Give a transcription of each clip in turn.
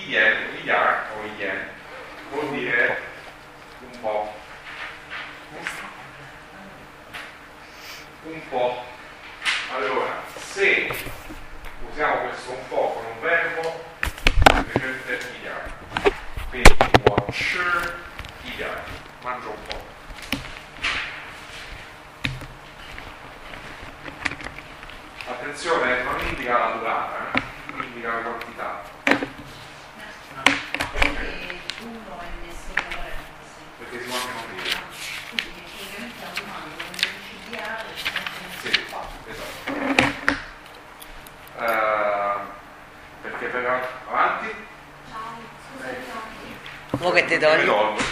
idiar o ien vuol dire un po'. Un po'. Allora, se usiamo questo un po' con un verbo, prendete idiar. Quindi watcher idiar, mangio un po'. Attenzione, non indica la durata, indica la quantità. Perché uno è messo tra parentesi. Perché si manca un dire. Quindi praticamente la domanda non dici diare, Sì, esatto. Perché per avanti? ciao, scusa, Mo che ti togli?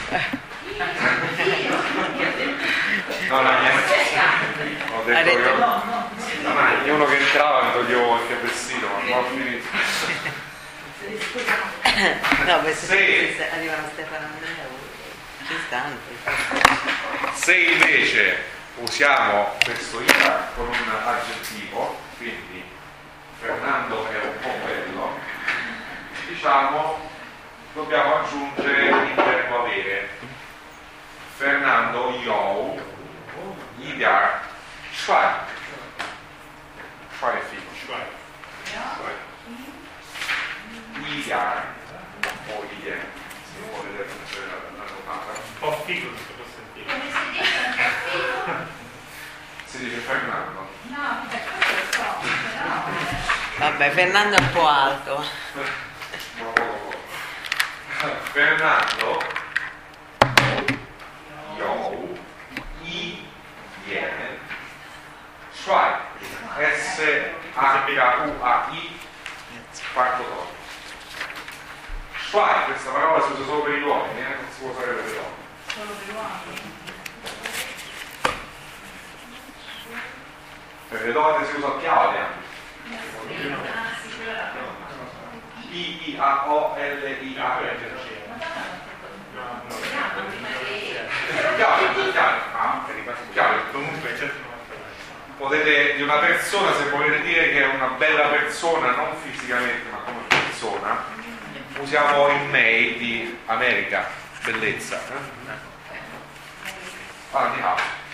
No, ho detto che io uno che entrava mi toglievo qualche vestito, ma non ho finito. No, se arrivano Stefano Andrea, ci stanno. Se invece usiamo questo ita con un aggettivo, quindi Fernando è un po' bello, diciamo dobbiamo aggiungere il verbo avere. Fernando io idiar schweig. Schweig figo. Idiar o idien, se non volete aggiungere la notata. Un po' figo si può sentire. come si dice? Si dice Fernando. No, questo lo so, però... Vabbè, Fernando è un po' alto. Ma poco. Fernando io idien schweig. S-H-U-A-I quarto tono. Schweig, questa parola si usa solo per gli uomini, non si può usare per le donne. Solo per uomini? Per le donne si usa chiave anche. Ah, sì, quella era I-I-A-O-L-I-A. Chiave. Comunque c'è Potete, di una persona, se volete dire che è una bella persona, non fisicamente ma come persona, usiamo il May di America, bellezza. Andiamo.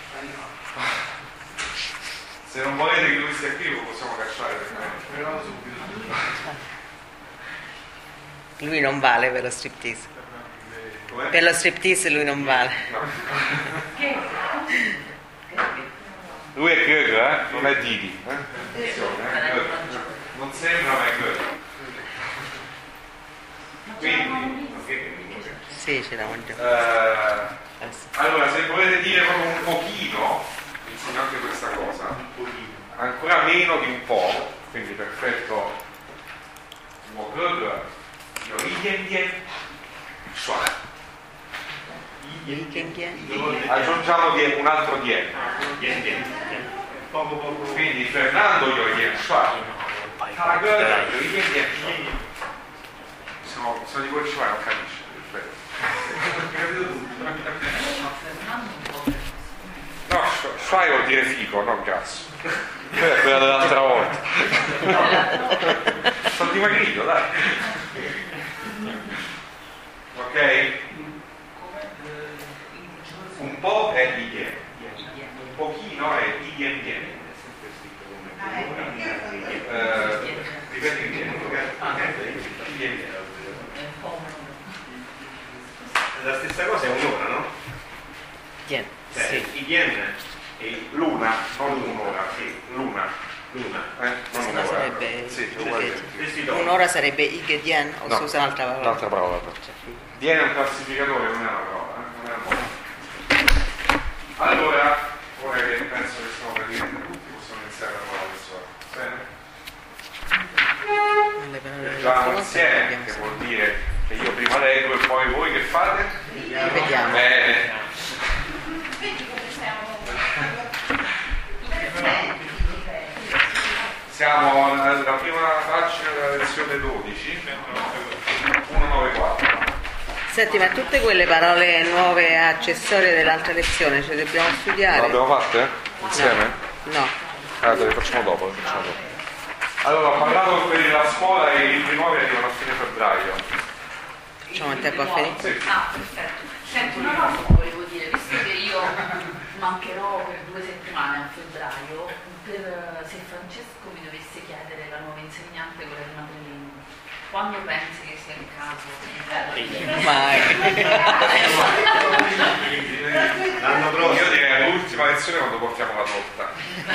Se non volete che lui sia qui lo possiamo cacciare però subito. Lui non vale per lo striptease. Come? Per lo striptease lui non vale. No. Lui è Goethe, non è Didi. Non sembra ma è Goethe. Quindi Sì, ce la mangiamo. allora se volete dire proprio un pochino, insegno anche questa cosa, ancora meno di un po', quindi perfetto aggiungiamo un altro dien. poco Quindi Fernando io ien schweig. Se di quel ci vai non capisce. No, schweig vuol dire figo, non grasso. Quella dell'altra volta. Sono dimagrito, dai. Ok? Un po' è idien, un pochino è idien dien. Ripeti idien. La stessa cosa è un'ora, no? Dien, Cioè, sì. idien e Luna, non un'ora, sì, luna. luna. Non Se no un'ora. sarebbe Sì, uguale. un'ora sarebbe Ige Dien o No, si usa un'altra parola? Un'altra parola. Viene un classificatore, non è una parola, non è una parola. Allora, ora che penso che siamo praticamente tutti, possiamo iniziare la parola del Le parole leggiamo del insieme, abbiamo che sempre. vuol dire che io prima leggo e poi voi che fate? Vediamo. Bene. Vedi come siamo Siamo nella prima pagina della lezione 12, 194. Senti, ma tutte quelle parole nuove accessorie dell'altra lezione ce le dobbiamo studiare? Le abbiamo fatte? Insieme? No. Le facciamo dopo, Allora, ho parlato per la scuola e i libri nuovi arrivano a fine febbraio. Facciamo il tempo a finire. Sì. Ah, perfetto. Senti, una cosa volevo dire, visto che io mancherò per 2 settimane a febbraio, se Francesco mi dovesse chiedere la nuova insegnante, quella di madrelingua, quando pensi che sia il caso? Mai. L'anno prossimo Io direi all'ultima lezione quando portiamo la torta.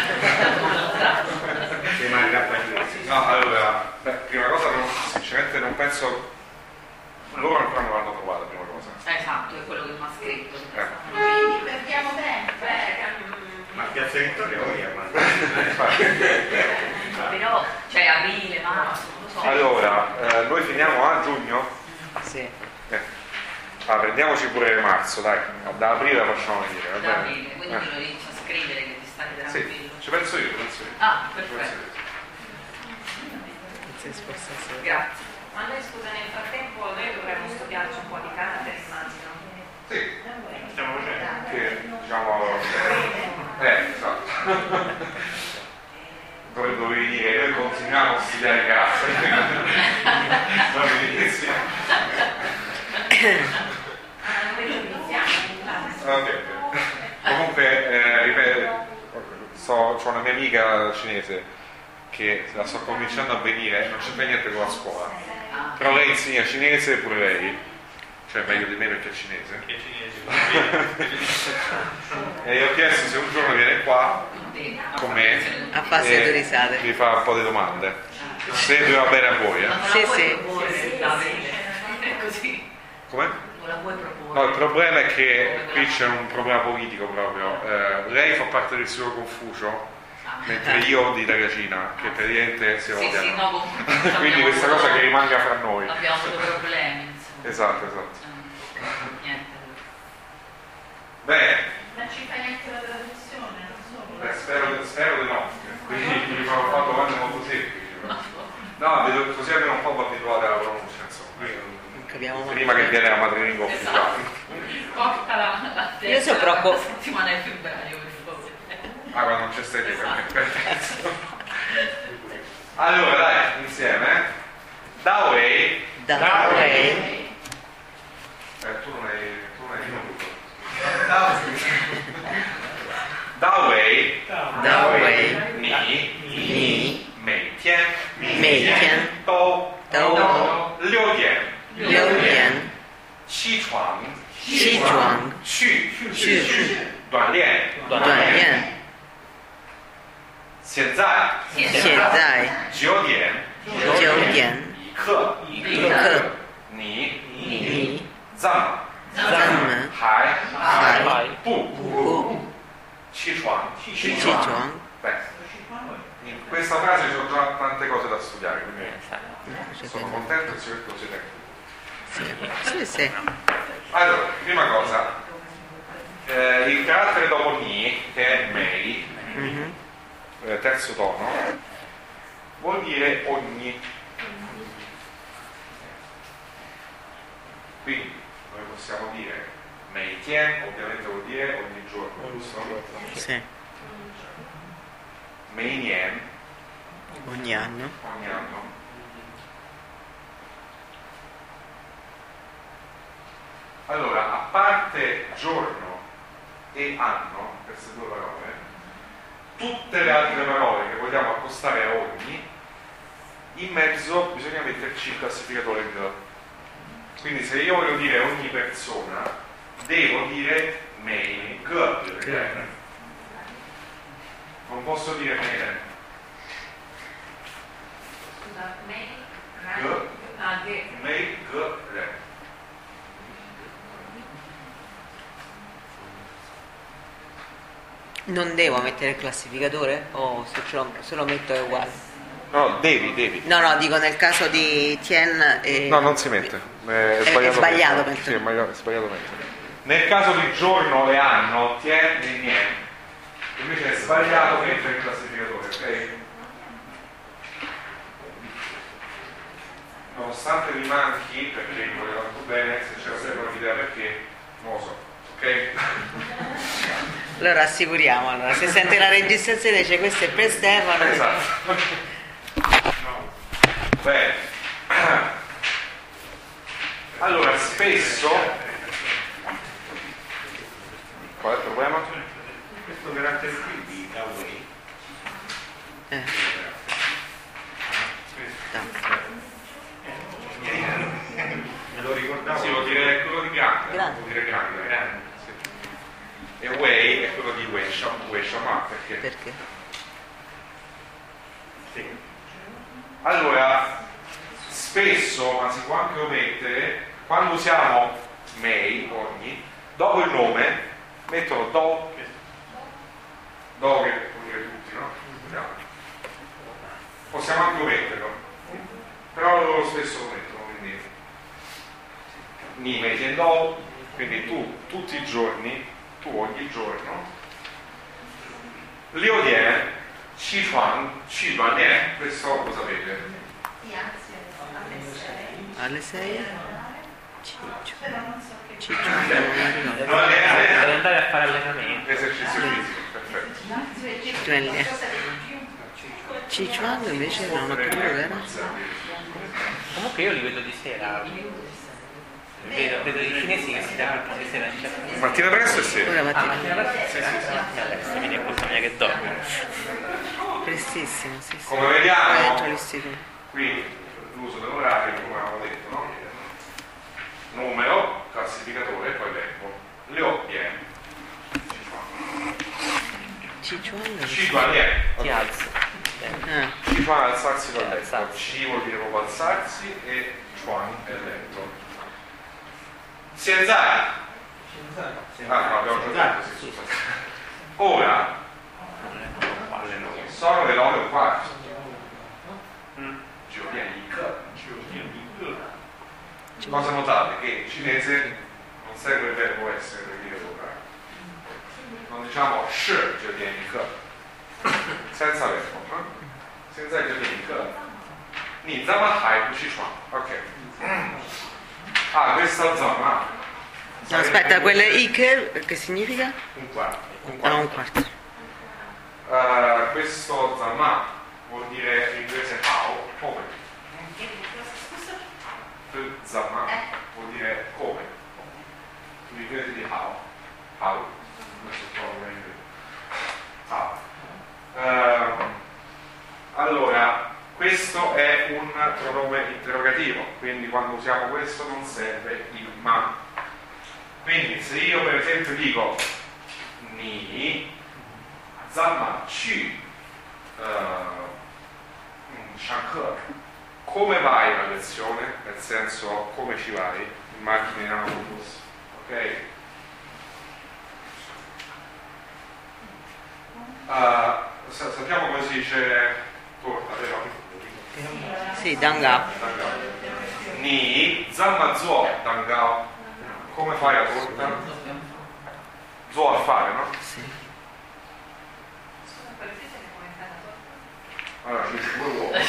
si manca poi. No, allora, prima cosa, sinceramente non penso, loro ancora non l'hanno trovata, prima cosa. Esatto, è quello che mi ha scritto. Eh. Perdiamo tempo, Ma Piazza Vittoria poi è però, cioè aprile, marzo, non lo so. Allora, noi finiamo a giugno? Sì. Prendiamoci pure marzo, dai, da aprile la facciamo venire, va Da bene? aprile, quindi me lo inizio a scrivere che ti stai Sì, tranquillo. ci penso io, penso io. Ah, Ci penso perfetto. io. Non si sposta solo. Grazie. Ma noi scusa, nel frattempo noi dovremmo studiarci un po' di carattere, immagino. Sì, stiamo facendo. che diciamo... esatto. Dovevi dire, noi continuiamo a studiare carattere. Non inizia. Ok. Comunque, ripeto, c'ho una mia amica cinese che la sto convincendo a venire, non c'entra niente con la scuola, però lei insegna cinese pure lei, cioè meglio di me perché è cinese. Che cinesi. E gli ho chiesto se un giorno viene qua con me A farsi e due risate. mi fa un po' di domande, se va bene a voi. Sì, sì. È così. Come? Non la puoi proporre. No, il problema è che qui c'è un problema politico proprio. Lei fa parte del Istituto Confucio, mentre io di Italia Cina, che praticamente si Sì, odiano. sì, no, comunque Quindi questa cosa che rimanga fra noi. abbiamo avuto problemi, insomma. Esatto. Niente. Bene, Ma ci fai anche la traduzione, non solo. spero di no. Quindi mi fanno fare domande molto semplici. No, vedo così almeno un po' vi abituate alla pronuncia, insomma. Non capiamo mai. Prima che viene la madrelingua ufficiale. Porta la Io sono la settimana di febbraio, per favore. Ah, quando non c'è stai te, perfetto. Allora, dai, insieme. Da Wei. Da Wei. Tu non hai venuto. Da Wei. Da Wei. Ni. Ni. Mei Tian. Mei Tian. Dou. Dou. Liu Dian. Liu Dian. Qi Chuang. Xi Chuang. Xu. Duan Lian. Duan Lian. 现在现在 9点 9点一刻一刻你你咱咱们还还不不起床起床。 Beh, in questa frase ci sono già tante cose da studiare, quindi sono contento e sicuro che lo siete anche Sì, sì. Allora, prima cosa, il carattere dopo ni, che è mei, Mhm. terzo tono, vuol dire ogni. Quindi noi possiamo dire mei tien, ovviamente vuol dire ogni giorno, giusto? Sì. Mei nien, Ogni anno. ogni anno. Allora, a parte giorno e anno, queste due parole, tutte le altre parole che vogliamo accostare a ogni, in mezzo bisogna metterci il classificatore g. Quindi se io voglio dire ogni persona, devo dire mei g. Non posso dire mele. Scusa, me? G. Ah, che? Mei g re. Non devo mettere il classificatore? O se lo metto è uguale? No, devi. No, no, dico nel caso di Tien. No, non si mette. È sbagliato mettere. mettere. Sì, è sbagliato mettere. Nel caso di giorno e anno, tien e nien. Invece è sbagliato mettere il classificatore, ok? Nonostante mi manchi, perché mi voleva tanto bene, se c'era sempre un'idea perché, non lo so, ok? Lo rassicuriamo, allora. Se sente la registrazione dice questo è per Stefano. Esatto. Bene. Allora, spesso... Qual è il problema? Questo carattere qui di da voi. Me lo ricordavo. Sì, vuol dire quello di grande. Grande. Vuol dire grande. Sì. E way è quello di Weshama, perché? Perché? Sì. Allora, spesso, ma si può anche omettere, quando usiamo may, ogni, dopo il nome mettono do che vuol dire tutti, no? Possiamo anche ometterlo, però loro spesso lo mettono, quindi ni meti e do, quindi tu tutti i giorni, tu ogni giorno, Liu Dian, Qi Chuan Dian, questo lo sapete. Alle 6? Per andare a fare allenamento. Esercizio fisico, perfetto. Cichuan invece non ho capito che era. Comunque io li vedo di sera. Vedo i cinesi che si danno di sera. Mattina presto e sera. Ora mattina. Quindi è colpa mia che dormo. Prestissimo, sì, sì. Come vediamo, Dentro l'istituto. qui l'uso dell'orario, come avevamo detto, no? Numero, classificatore e poi verbo. Liu Dian, Cichuan? Qi Chuan Dian. Ti alzo. Ah, Qi Chuan è alzarsi dal letto. Alzarsi. Qi vuol dire proprio alzarsi e Chuan è letto. Xianzai. No, abbiamo già detto, sì, scusate. Ora sono le 9:15. Cosa notate? Che in cinese non serve il verbo essere per dire ora. Non diciamo shi giù vieni che, senza verbo, senza giù vieni che. Ni zama hai bu chi chuan. Ok. Ah, questa zama. no, aspetta, quelle Ike che significa? Un quarto. Ah, un quarto. Questo zama vuol dire in inglese how, come. Zama vuol dire come. In inglese di how. How. Adesso trovo in inglese. How. Allora, questo è un pronome interrogativo, quindi quando usiamo questo non serve il ma. Quindi se io per esempio dico ni zama qu shanke, come vai alla lezione? Nel senso, come ci vai? In macchina, in autobus, ok? Sappiamo come si dice torta, vero? Sì, danga. Dangao. Ni zama zuo dangao. Come fai la torta? Zuo a fare, no? Sì. Allora, ci sono due uova.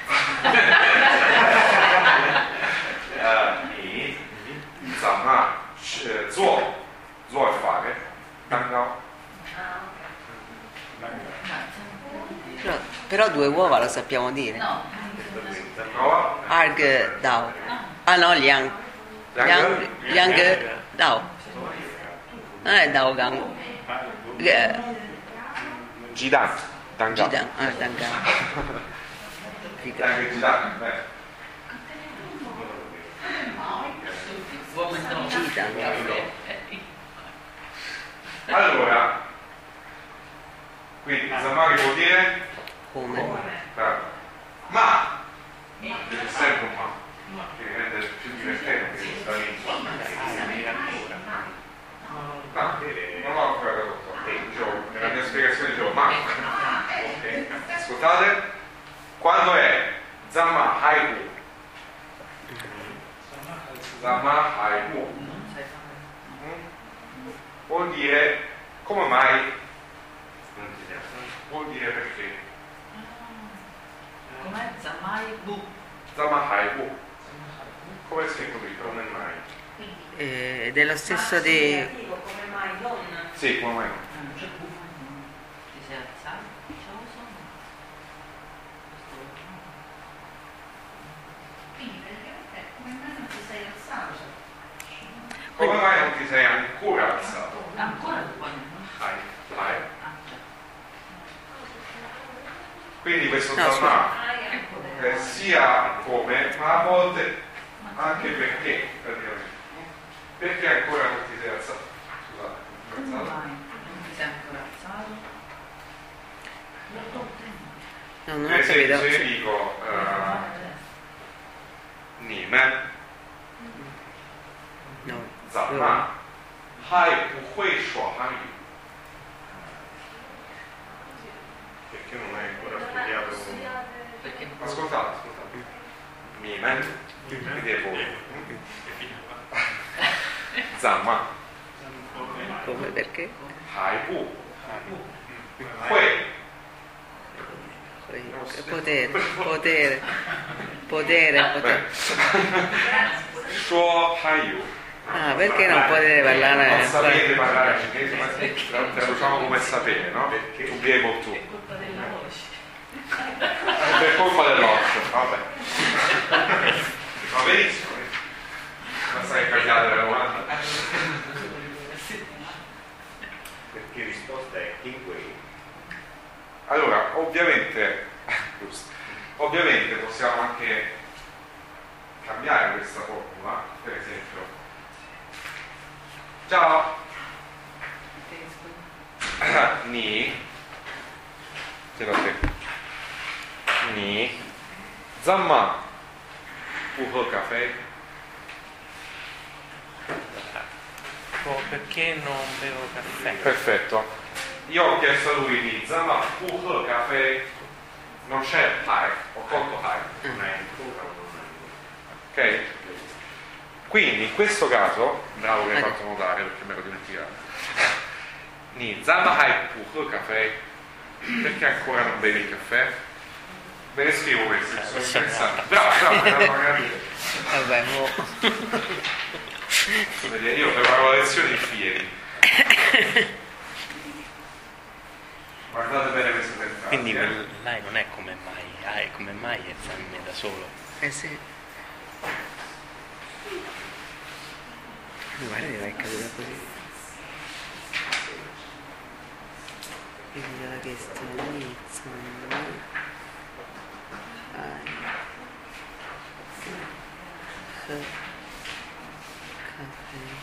Ni zama zuo a fare. Dangao. Però due uova lo sappiamo dire. No, Prova. Arg Dao. Ah no, Liang. Liang Dao. Non è Dao Gang. Jidan. Dangao. Jidan. Ah, Danga. Anche Jidan. Jidan. Allora, quindi zamare vuol dire Come? bravo. Ma deve sempre un ma che rende più divertente questa lingua. No, non ho ancora tradotto. Dicevo, nella mia spiegazione dicevo ma. Ascoltate, quando è zamma haiku, zamma haiku vuol dire come mai, vuol dire perché. com'è Zamai Bu? Zamma haiku, come è scritto qui? Come mai? Ed è lo stesso di... Come mai non? Sì, come mai? Non c'è Bu. Ti sei alzato? Ciao, sono. Quindi praticamente come mai non ti sei alzato? Come mai non ti sei ancora alzato? Ancora dopo. Hai. Ah, già. Quindi questo No, Dhamma è sia come, ma a volte anche perché, praticamente. Perché ancora non ti sei alzato? Scusate, Come non mai? alzato. Non ti sei ancora alzato? No, non Per ho esempio, capito. se io dico Nimen, No. Dhamma, hai puoi shuo han yu. Perché non hai ancora studiato? Perché Ascoltate. Nimen, quindi è voi. Dhamma, Come, perché? hai pu. Poi, Potere. shuo han yu. Ah, perché non potete parlare? Non sapete parlare cinese, ma traduciamo come sapere, no? To be able to. è colpa della voce. È per colpa dell'occhio, vabbè. Va benissimo. Basta che capiate la domanda. Perché risposta è Kingway. Allora, ovviamente possiamo anche cambiare questa formula, per esempio. Ciao, ni, chiedo a te, ni, zamma, puho caffè, Perché non bevo caffè? perfetto. Io ho chiesto a lui di zamma, puho caffè, non c'è hai, ho tolto hai, Non hai ancora o non hai ok? Quindi in questo caso, bravo che hai Ok. fatto notare perché me l'ho dimenticato. Ni zamma hai puho caffè, perché ancora non bevi il caffè? Ve ne scrivo questi, sono interessanti. Bravo, magari. Vabbè, mo. Vedi, io preparo lezioni fieri. Guardate bene queste tre frasi. Quindi lei non è come mai, è come mai è Zanne da solo. Eh sì. Guarda che vai caduta così. Quindi la questione iniziano. Caffè.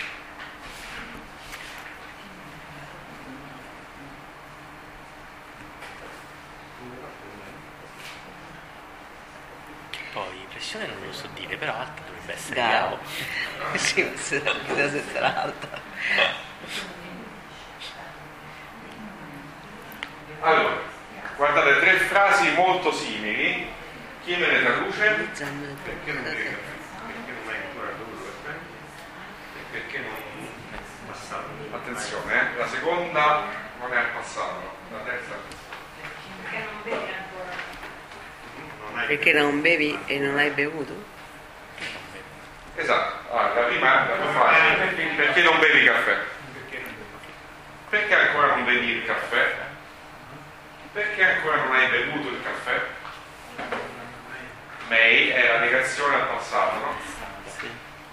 Poi pressione non lo so dire, però alta dovrebbe essere Bravo. bravo. Sì, ma se sarà alta. Allora, guardate, tre frasi molto simili. Chi me ne traduce? Perché non bevi caffè? Perché non hai ancora bevuto caffè? E perché non è passato? Attenzione, la seconda non è al passato, la terza. Perché non bevi ancora? Non hai Perché non bevi e non hai bevuto? Esatto, la prima è la più facile. Perché non bevi caffè? Perché ancora non bevi il caffè? Perché ancora non hai bevuto il caffè? May è la negazione al passato, no? Sì.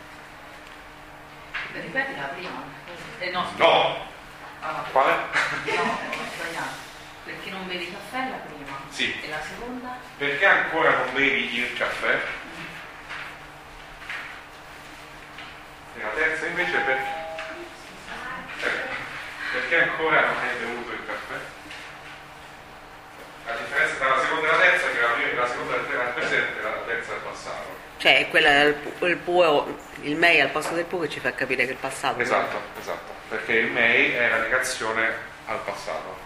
Ripeti la prima. No. No! Ah, Quale? no, ho sbagliato. Perché non bevi caffè la prima? Sì. E la seconda? Perché ancora non bevi il caffè? E la terza invece perché ancora non hai bevuto il caffè? La differenza tra la seconda e la terza è che la seconda è il presente e la terza è il passato. Cioè, è quella il può, il may al posto del può che ci fa capire che è il passato. Esatto, perché il may è la negazione al passato.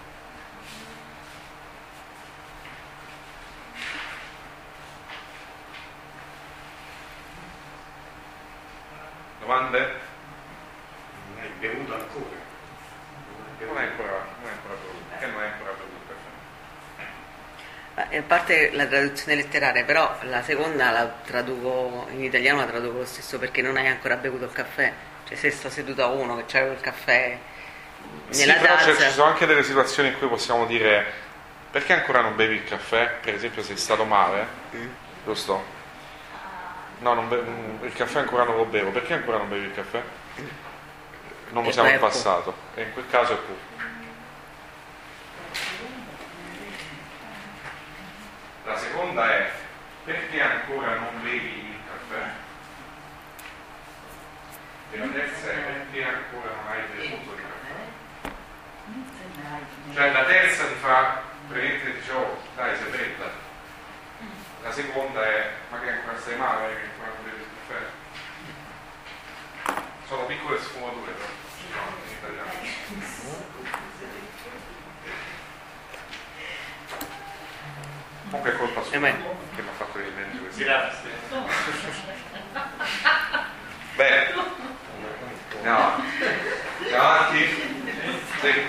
Domande? Non hai bevuto ancora. Non è ancora bevuto. Perché non è ancora bevuto il caffè? A parte la traduzione letterale, però la seconda la traduco in italiano, la traduco lo stesso perché non hai ancora bevuto il caffè. Cioè, se sto seduto a uno che c'aveva il caffè Sì, nella però ci tazza. sono anche delle situazioni in cui possiamo dire perché ancora non bevi il caffè? Per esempio sei stato male, giusto? No, il caffè ancora non lo bevo. Perché ancora non bevi il caffè? Non lo E siamo poi in è passato. E in quel caso è pu. La seconda è: perché ancora non bevi il caffè? E la terza è: perché ancora non hai bevuto il caffè? Cioè la terza ti fa praticamente dice: oh, dai, sei bella. La seconda è: ma che ancora stai male, che ancora non bevi il caffè? Sono piccole sfumature, però no, in italiano. Comunque è colpa sua che mi ha fatto venire in mente questo. Grazie. Bene, andiamo avanti. Sì.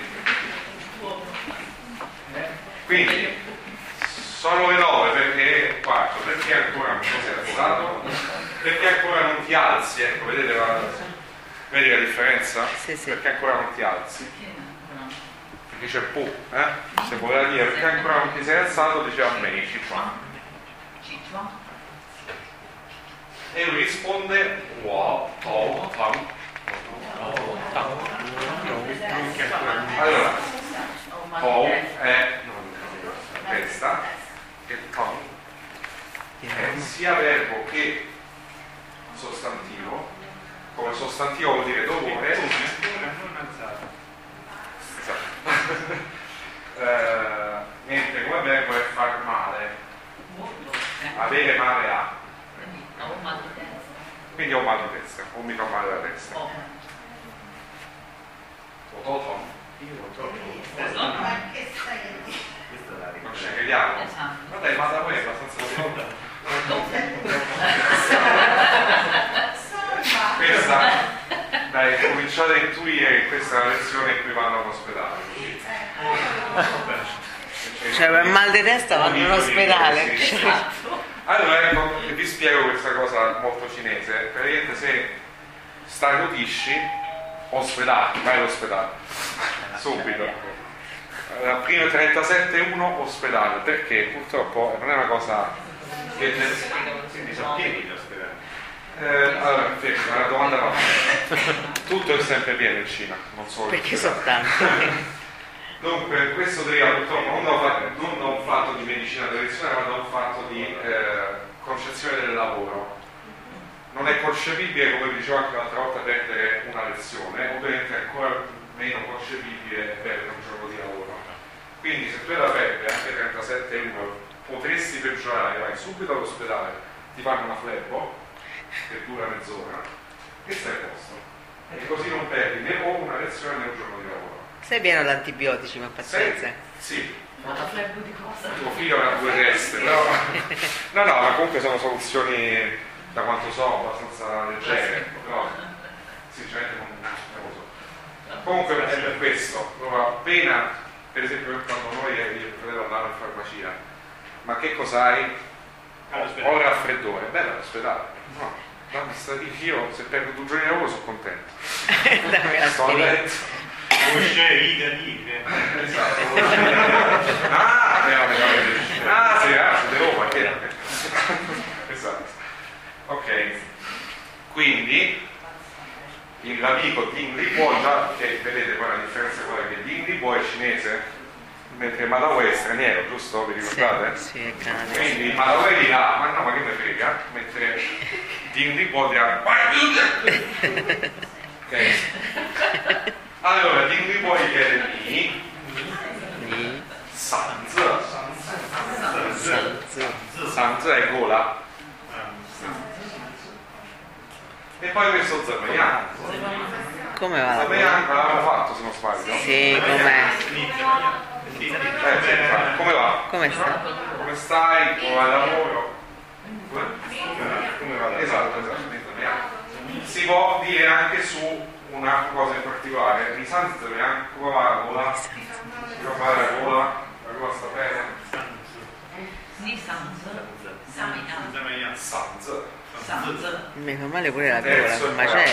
Quindi sono le 9 perché è quarto, perché ancora non sei alzato, perché ancora non ti alzi, ecco, vedi la differenza? Sì, sì. Perché ancora non ti alzi? Dice pu, se voleva dire perché ancora non ti sei alzato, diceva me, ciccia. E lui risponde wo, to, tam. Allora, to è testa e tam è sia verbo che sostantivo. Come sostantivo vuol dire dolore. Non alzato. Mentre come verbo è far male, avere male a, quindi ho mal di testa, o mi fa male la testa. O toto, non ci crediamo. Vabbè, ma da voi è abbastanza questa, dai, cominciate a intuire che questa è una lezione in cui vanno all'ospedale. Cioè per mal di testa vanno in ospedale. Sì, sì. Allora ecco, vi spiego questa cosa molto cinese. Praticamente se starnutisci, ospedale, vai all'ospedale subito. Primo 37.1 ospedale, perché purtroppo non è una cosa che Quindi sono pieni gli ospedali. allora, fermo, una domanda no. Tutto è sempre pieno in Cina, non solo Perché sono tanti. Dunque, questo deriva purtroppo non da un fatto di medicina tradizionale, ma da un fatto di concezione del lavoro. Non è concepibile, come dicevo anche l'altra volta, perdere una lezione, ovviamente è ancora meno concepibile perdere un giorno di lavoro. Quindi se tu hai la febbre, anche 37,1, potresti peggiorare, vai subito all'ospedale, ti fanno una flebo, che dura mezz'ora, e stai a posto. E così non perdi né o una lezione né un giorno di lavoro. Sei pieno di antibiotici, ma pazienza. Sì. Ma la flebo di cosa? Tuo figlio avrà 2 teste, però no, ma comunque sono soluzioni, da quanto so, abbastanza leggere, però sinceramente non lo so. Comunque è per questo, appena, per esempio quando noi e il fratello andavamo in farmacia, ma che cos'hai? Ho raffreddore, bella all'ospedale. No, io se perdo 2 giorni di lavoro sono contento. Dammi la Sto a spirina. letto. Usce vita libere. Esatto. Sì, di Roma, che esatto. Ok, quindi l'amico Ding Li Bo già, che vedete qua la differenza qual è, che Ding Li Bo è cinese, mentre Malawi è straniero, giusto? Vi ricordate? Sì, è cane. Quindi Malawi dirà, ma no, ma che me frega, mentre Ding Li Bo dirà, ok. Allora, Ding Li Bo chiede Ni Sanzi. Sanzi è gola. E poi questo Zermaian. Come va? Zermaian l'avevamo fatto, se non sbaglio. Sì, com'è? Come va? Come sta? Come stai? Come va il lavoro? Come va? Esatto. Si può dire anche su una cosa in particolare. In Sanzi Zermaian, come va la gola? Come va la gola? La gola sta bene? Sanz. Mi fa male pure la gola, che macello.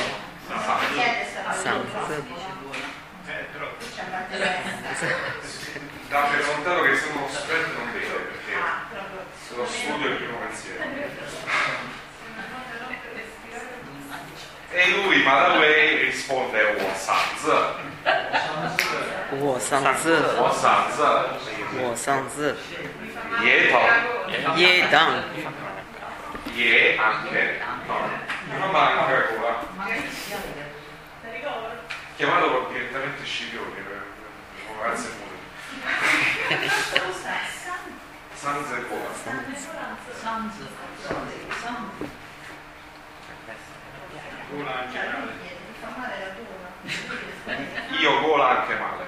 Da per scontato che se uno studente non vede, perché se lo studio è il primo pensiero. E lui, Madaway, risponde Wo San Zi. Wo San Zi, Wo San Zi. Wo San Zi, Ye Tong. Ye Dang. Ye anche. No. Non manca la gola. Chiamatelo direttamente Scipione. Grazie mille. San Zi gola. Io gola anche male.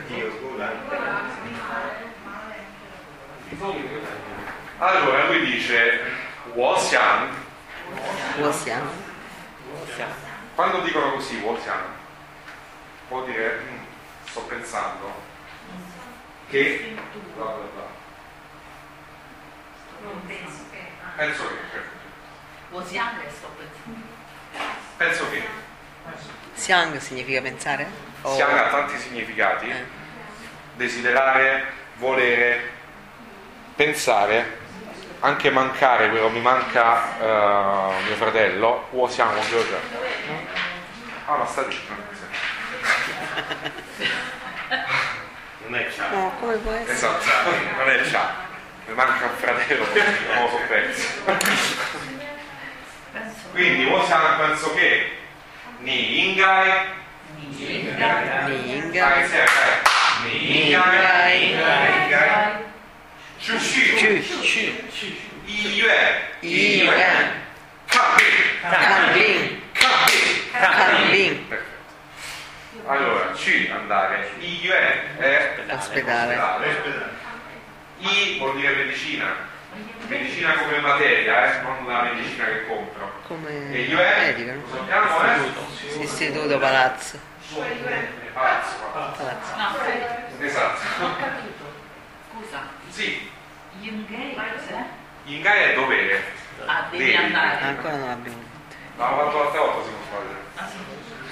Allora lui dice Wo Xiang. Wo Xiang, Quando dicono così Wo Xiang vuol dire sto pensando che bla bla bla. Penso che penso che Xiang significa pensare? O- Xiang ha tanti significati. Desiderare, volere, pensare, anche mancare, quello mi manca mio fratello, Wo Xiang Wo Ge. Ah, ma sta dicendo. Non è ciao. No, come può essere? Esatto, non è già. Mi manca un fratello, non lo so perso. Quindi Wo Xiang penso che Ni Ingai Ning, Ni Ingai Shu Chu, Yi Yuan Yi Yuan, Kan Bing Kan Bing. Perfetto. Allora, Qu andare, Yi Yuan è Ospedale. I vuol dire medicina come materia, non la medicina che compro. Come E Yuan, medico, no? lo sappiamo, Istituto Palazzo. Palazzo. Palazzo. No, Esatto. ho capito. Scusa, Sì, Yungay cos'è? Ingai è dovere. Ah, devi Devi. andare. Ancora non l'abbiamo detto. L'avevamo fatto l'altra volta, se non sbaglio. Ah, sì.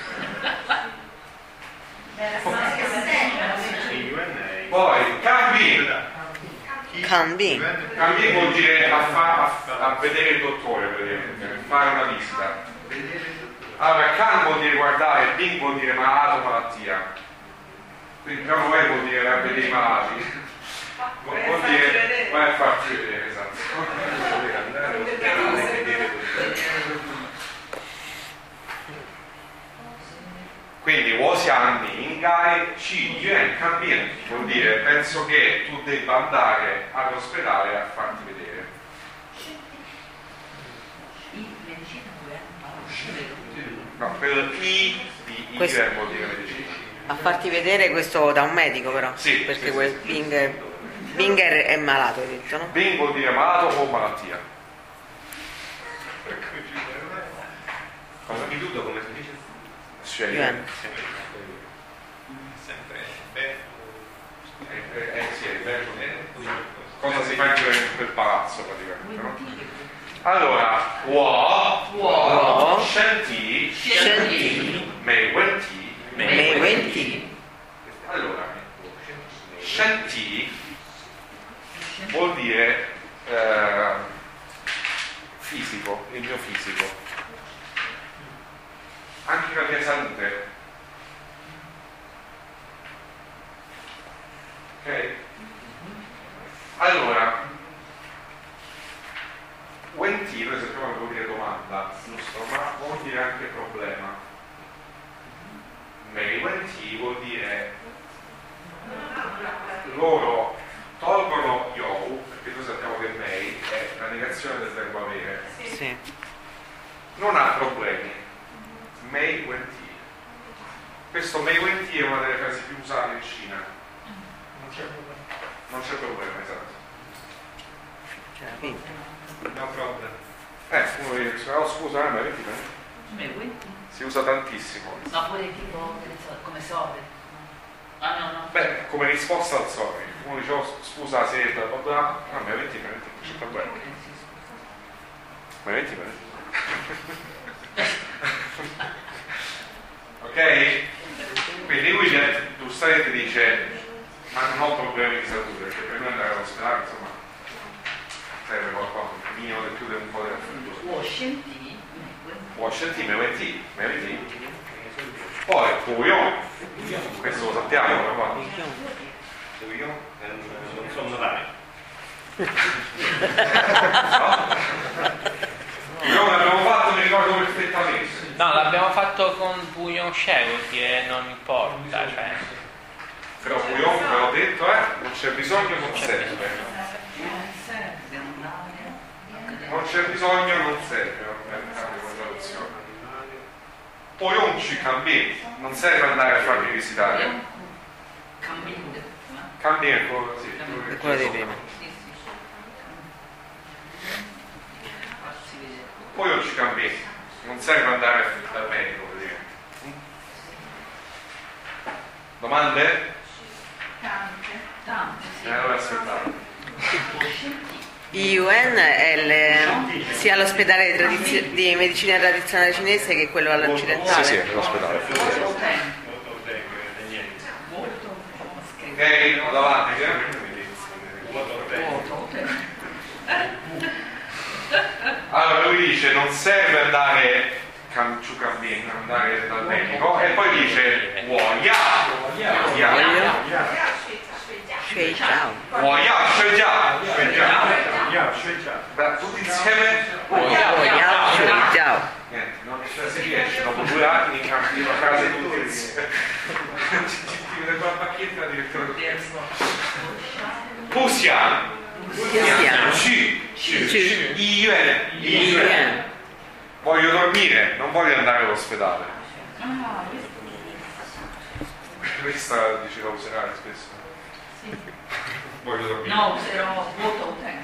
Poi, Kan Kan Bing, Bing vuol dire a vedere il dottore, praticamente, fare una visita. Allora, Kan vuol dire guardare, Bing vuol dire malato, malattia. Quindi Kan vuol dire a vedere i malati. Vuol dire vai a farci vedere, esatto. Quindi Wo Xiang Ni Ingai Qi Yuan Kan Bing vuol dire penso che tu debba andare all'ospedale a farti vedere. Medicina pure? No, per I di Questo- Yuan vuol dire medicina. a farti vedere questo da un medico però, Sì, perché sì, quel sì. Binger è malato, hai detto, no? Bing vuol dire malato o malattia. Cosa mi dudo come si dice? Cioè, Yuan. Sempre bene. sì, è vero. Cosa si fa in quel palazzo praticamente, no? Allora, Wo Shen Ti Shen Ti, Mei Wen Ti. Mei Wen Ti, Allora, Shen Ti vuol dire fisico, il mio fisico. Anche la mia salute. Ok? Allora, Wenti, noi sappiamo che vuol dire domanda, giusto? Ma vuol dire anche problema. Mei Wenti vuol dire loro tolgono Yo, perché noi sappiamo che Mei è la negazione del verbo avere. sì. Non ha problemi. Mei Wenti. Questo Mei Wenti è una delle frasi più usate in Cina. Non c'è problema, esatto. Cioè, vinto. No problem. Uno dice, oh scusa, ma vedi, si usa tantissimo. Ma pure tipo come sorry. Ah no, no. Beh, come risposta al sorry. Uno dice, oh, scusa se bla bla bla. Ah, ma vedi, non c'è problema. Ma vedi. Ok? Quindi lui giustamente dice ma non ho problemi di salute, perché per me andare all'ospedale insomma serve qualcosa, un minimo del più del un po' della salute. Wo Shen Ti, Washington, poi Puyon, questo lo sappiamo, però. Io non sono notare. Puyon l'abbiamo fatto, mi ricordo perfettamente. No, l'abbiamo fatto con Puyon She, vuol dire non importa, cioè. Però Puyon, come ho detto, non c'è bisogno, non serve. Non c'è bisogno, non serve. Puyon ci cambi, non serve andare a farli visitare. Cambi è quello, sì, È quello di prima. Puyon ci cambi, non serve andare dal medico, praticamente. Domande? Tante, sì. Allora aspettate. IUN è sia l'ospedale di medicina tradizionale cinese che quello all'occidentale. Sì, è l'ospedale. Ok, davanti, Allora lui dice non serve andare andare dal medico e poi dice Woya Shui Zhao. tutti insieme Woya Shui Zhao. niente, non si riesce dopo 2 anni cambi la frase tutti insieme ci deve una bacchetta addirittura Puxian Yuan. Voglio dormire, non voglio andare all'ospedale. Questa dice la userai spesso. Sì. Voglio dormire. No, userò vuoto utente.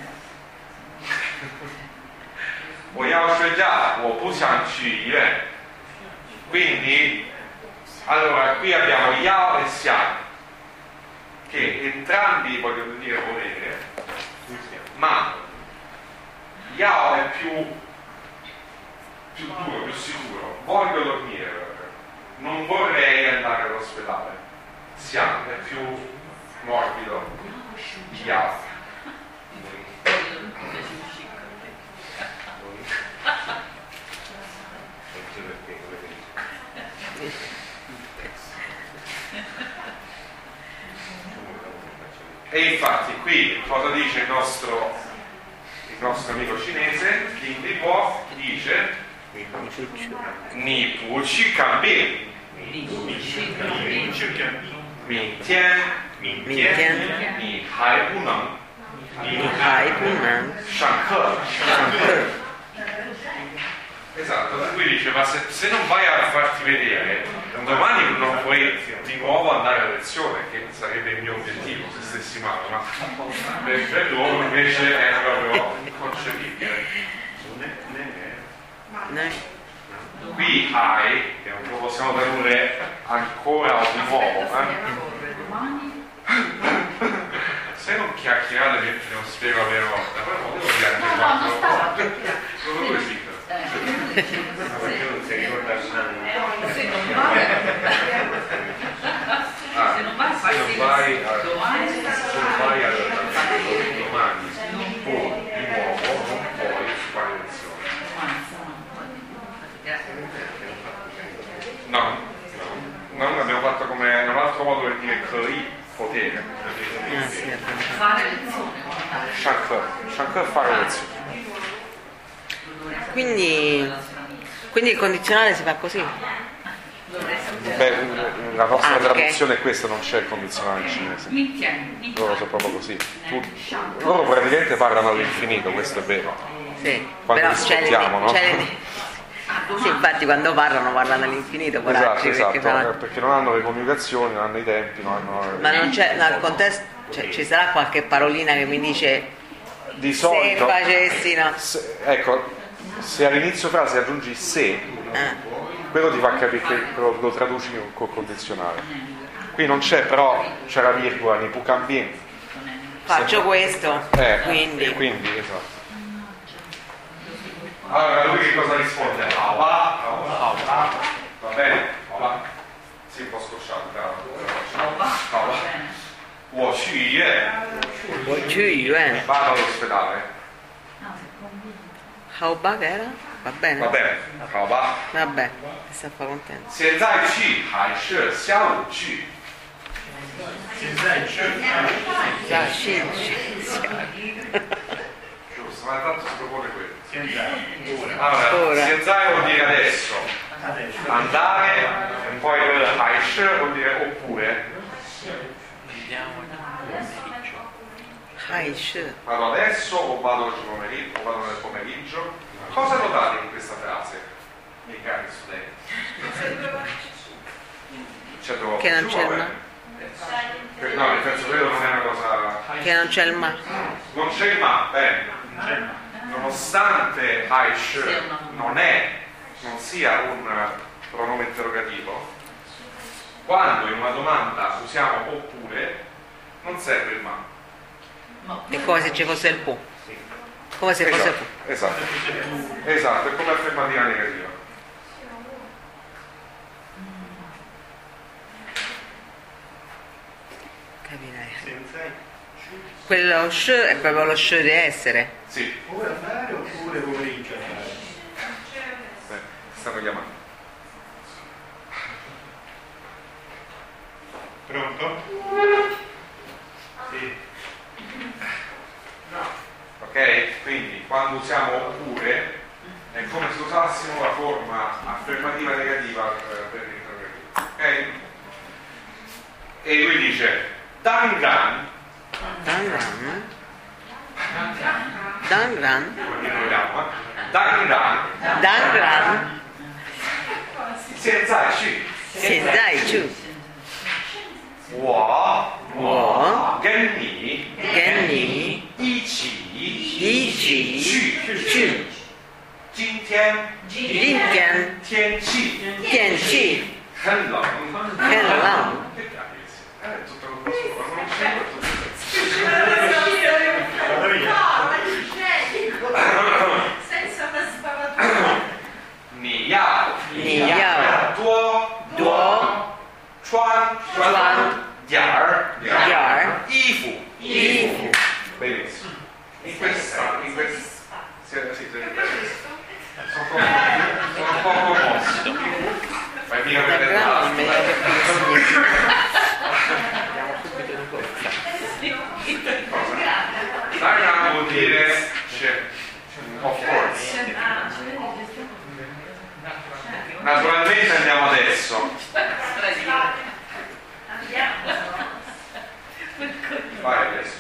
我要睡觉，我不想去医院. Quindi, allora, qui abbiamo Yao e Xiang, che entrambi vogliono dire volere, ma Yao è più duro, più sicuro. Voglio dormire, non vorrei andare all'ospedale. Xiang è più morbido di Yao. E infatti qui cosa dice il nostro amico cinese? Lin Libo dice Ni pu qu kan bin Min tian Ni hai bu neng Shan ke. Esatto, qui dice ma se non vai a farti vedere domani non puoi di nuovo andare a lezione, che sarebbe il mio obiettivo se stessi male, ma per loro invece è proprio inconcepibile. Qui hai, che non lo possiamo tradurre ancora o di nuovo, se non chiacchierate mentre non spiego la vera volta, poi non devo dire anche quattro. Dove si Perché non si ricorda Se non vai domani poi di nuovo non puoi fare lezione. No, non abbiamo fatto come un altro modo per dire potere. fare lezione. Shankar fare lezione. Quindi il condizionale si fa così. Beh, la nostra Anche. traduzione è questa, non c'è il condizionale in cinese. Loro sono proprio così. Loro praticamente parlano all'infinito, questo è vero. Sì, Quando però discutiamo, no? Sì, infatti quando parlano all'infinito, poracci, Esatto, fanno... perché non hanno le coniugazioni, non hanno i tempi, non hanno... Ma non c'è, nel contesto, cioè, ci sarà qualche parolina che mi dice Di solito, se facessi, no? ecco, se all'inizio frase aggiungi se, quello ti fa capire che lo traduci col condizionale. Qui non c'è, però c'è la virgola, ni pu cambien. Faccio questo, quindi esatto. Allora lui che cosa risponde? Va bene? Sì, un po' scocciato, bravo. Wo xu yuan. Vado all'ospedale. How bug era? Va bene? Va bene, va. Vabbè, mi sta fa contento. 现在去海是下午去。 Già, sì. Giusto, ma tanto si propone quello. Ora. Allora, Ora. 现在vuol dire adesso, andare, e poi Haish vuol dire oppure. Andiamo nel pomeriggio. Haish. Vado adesso o vado oggi pomeriggio o vado nel pomeriggio? Cosa notate in questa frase, miei cari studenti? C'è troppo Che non più, c'è il vabbè. ma. No, nel senso quello non è una cosa. Che non c'è il ma. Non c'è il ma, bene. Nonostante Haish non sia un pronome interrogativo, quando in una domanda usiamo oppure non serve il ma. È come se ci fosse il pu. Come se fosse il pu. Esatto, è come affermativa negativa. Capirai. Senza Quello sh è proprio lo sh di essere. Sì, ora fare oppure pomeriggio a fare? stanno chiamando. Pronto? Sì. Ok? Quindi quando usiamo oppure è come se usassimo la forma affermativa negativa per l'interrogativo. Ok? E lui dice Dangran, Dangran. Dangran. come lo chiama? Dangran, Dangran. 现在去， 现在去。 我跟你跟你一起一起去。 今天今天天气天气很冷， 很冷。 tutto un po' sopra, non c'è Vado via. Senza una spavatura. 你要你要多穿点儿衣服。 Benissimo. In questa sì, sono un po' commosso. Fai mica per Dangran mi vedere. Andiamo subito in corsa. Dangran vuol dire of course. Naturalmente andiamo adesso. Vai adesso.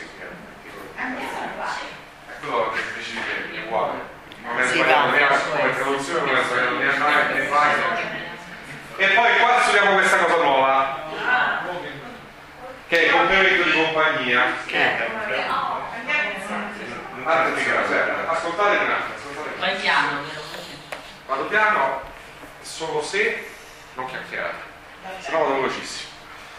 Quello che specifica è uguale. Non è Sì, sbagliato va. neanche come traduzione, non è sbagliato neanche. E poi qua studiamo questa cosa nuova, che è il complemento di compagnia. Ascoltate un attimo. Vai piano, vero? Vado piano, solo se non chiacchierate, se no vado velocissimo.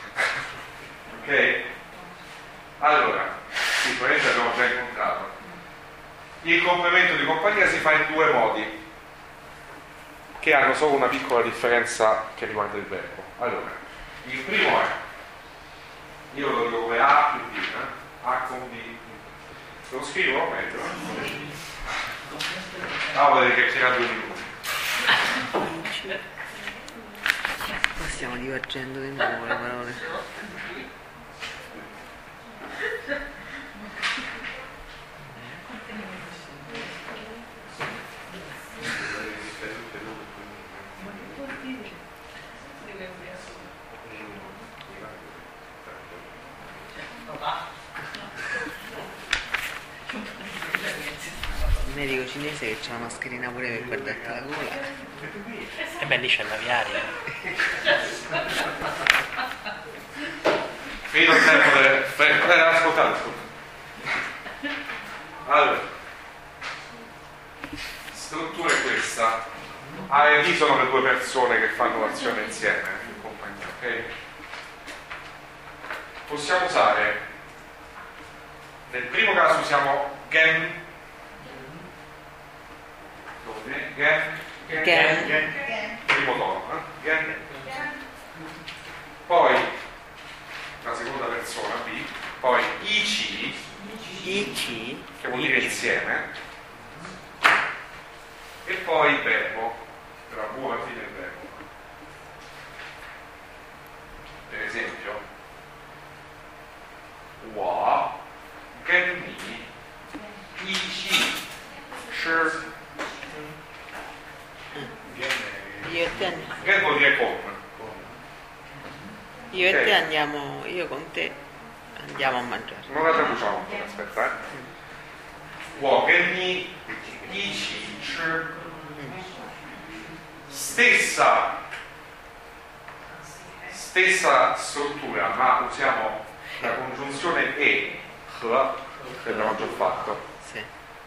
Ok? Allora, sicuramente abbiamo già incontrato. Il complemento di compagnia si fa in due modi, che hanno solo una piccola differenza che riguarda il verbo. Allora, il primo è, io lo dico come A più B, A con B. Lo scrivo meglio? Vuol dire che c'era 2 minuti. Qua stiamo divergendo di nuovo le parole. Il medico cinese che c'ha la mascherina pure per guardarti la gola. E beh, lì c'è l'aviaria. Finito il tempo ascoltate. Allora, struttura è questa. A e B sono le due persone che fanno l'azione insieme in compagnia, ok? Possiamo usare, nel primo caso usiamo gen, primo tono, gen. Poi la seconda persona B, poi ichi, Ichi. che vuol dire insieme, e poi il verbo, la buona fine del verbo. Per esempio, 我跟你一起吃 Io e te andiamo. che vuol dire con. Io Ok. e te andiamo, io con te andiamo a mangiare. Non la traduciamo ancora, aspetta. 我跟你一起吃 stessa struttura, ma usiamo la congiunzione e che abbiamo già fatto. Sì.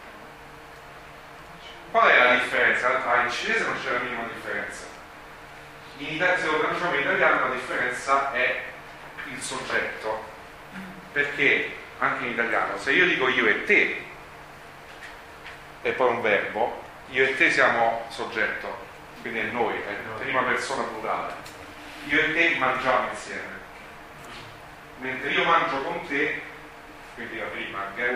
Qual è la differenza? In cinese non c'è la minima differenza. Se lo traduciamo in italiano la differenza è il soggetto. Perché anche in italiano, se io dico io e te e poi un verbo, io e te siamo soggetto, quindi è noi, è prima persona plurale. Io e te mangiamo insieme. Mentre io mangio con te, quindi la prima,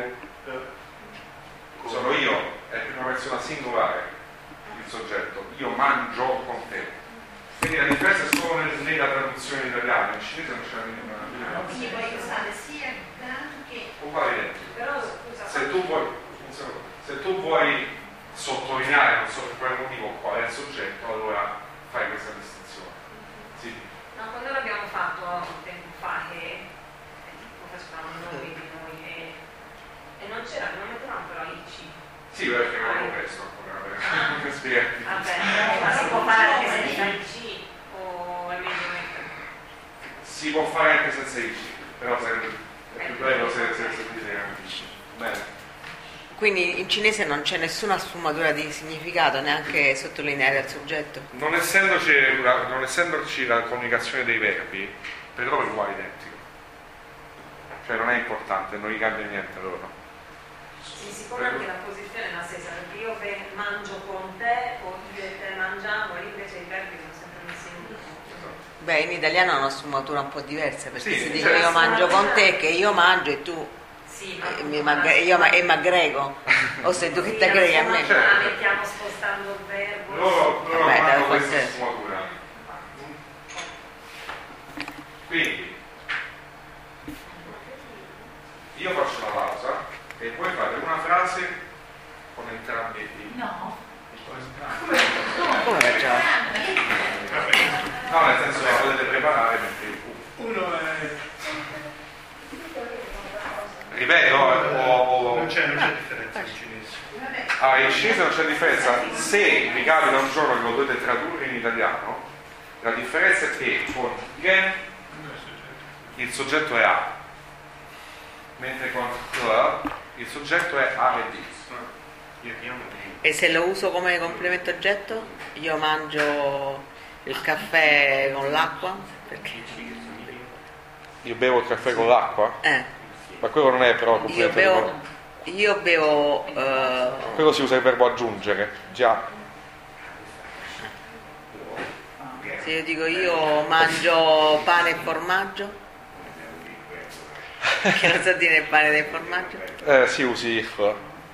sono io, è prima persona singolare il soggetto, io mangio con te. Quindi la differenza è solo nella traduzione in italiano, in cinese non c'è nessuna. Quindi puoi usare sia che... Uguale identico. Però scusa, Se tu vuoi sottolineare, non so per quale motivo, qual è il soggetto, allora fai questa distinzione. Sì. no, quando l'abbiamo fatto un tempo fa che facevamo noi di noi e non c'era, non mettevamo però il C. Sì, perché non l'ho preso ancora per spiegarti. Vabbè, ma si può fare anche senza il C o è meglio mettere? Si può fare anche senza il C, però è più bello se dire anche il C. Bene. Quindi in cinese non c'è nessuna sfumatura di significato, neanche sottolineare al soggetto. Non essendoci la coniugazione dei verbi, però è uguale identico. Cioè non è importante, non gli cambia niente loro. Sì, siccome anche la posizione è la stessa, perché io mangio con te o io e te mangiamo, e invece i verbi sono sempre messi in uno. Beh, in italiano ha una sfumatura un po' diversa, perché Sì, si dice certo. io mangio con te, che io mangio e tu Sì, ma e mi aggrego, o sei tu che ti aggreghi a me. ma la mettiamo spostando il verbo. Loro Vabbè, fanno dai, questa forse- sfumatura. Quindi io faccio una pausa e voi fate una frase con entrambi i. No. Come facciamo? No, nel senso la potete preparare mentre Uno è... ripeto Non c'è differenza in cinese. in cinese non c'è differenza. Se vi capita un giorno che lo dovete tradurre in italiano, la differenza è che con gen il soggetto è a, mentre con il soggetto è a e b. Io chiamo E se lo uso come complemento oggetto? Io mangio il caffè con l'acqua? Perché? Io bevo il caffè con l'acqua, ma quello non è però completo. Io bevo Quello si usa il verbo aggiungere, già. se io dico io mangio pane e formaggio, che non so dire pane e formaggio, Si usi il Ho.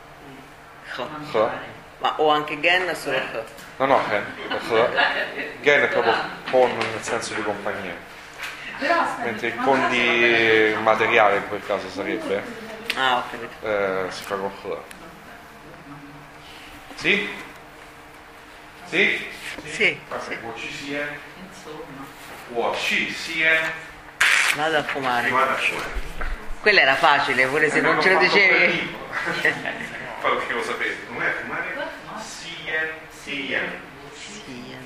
Ma o anche gen o solo ho? no, gen è proprio con nel senso di compagnia, mentre il con di materiale in quel caso sarebbe Ah, ho capito. si fa con sì? Sì? Sì, Vabbè, sì. 我去西安 Insomma. 我去西安 Vado a fumare. Vado a fuori. Quella era facile, pure se non ce lo dicevi. Fatto che lo sapete. Com'è fumare? Sien. Sì,